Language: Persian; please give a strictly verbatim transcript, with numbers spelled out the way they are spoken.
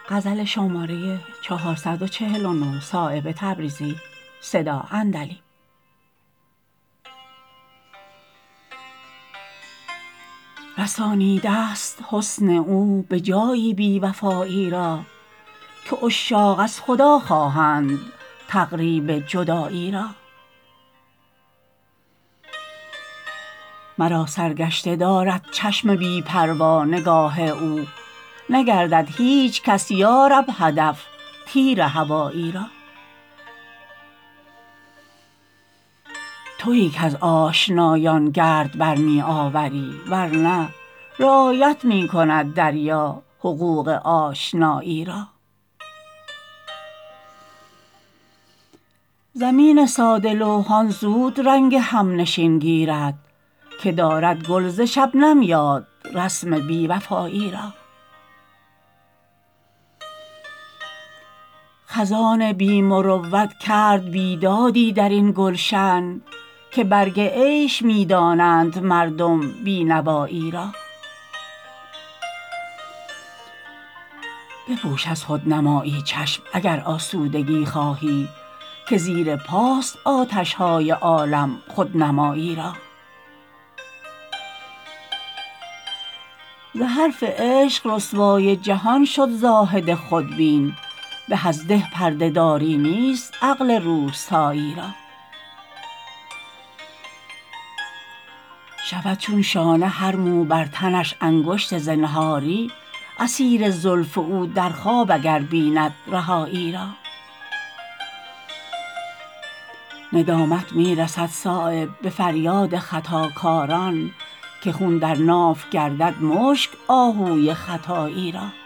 غزل شماره چهارصد و چهل و نه صایب تبریزی صدا اندلی. رسانیده است حسن او به جایی بی وفایی را، که عشاق از خدا خواهند تقریب جدایی را. مرا سرگشته دارد چشم بی پروا نگاه او، نگردد هیچ کس یارب هدف تیر هوایی را. تویی کز آشنایان گرد برمی آوری، ورنه رعایت می کند دریا حقوق آشنایی را. زمین ساده لوحان زود رنگ همنشین گیرد، که دارد گل ز شبنم یاد رسم بی وفایی را. خزان بی مروت کرد بیدادی درین گلشن، که برگ عیش می دانند مردم بینوایی را. بپوش از خودنمایی چشم اگر آسودگی خواهی، که زیر پاست آتش های عالم خودنمایی را. ز حرف عشق رسوای جهان شد زاهد خودبین، به از ده پرده داری نیست عقل روستایی را. شود چون شانه هر مو بر تنش انگشت زنهاری، اسیر زلف او در خواب اگر بیند رهایی را. ندامت می رسد صایب به فریاد خطاکاران، که خون در ناف گردد مشک آهوی ختایی را.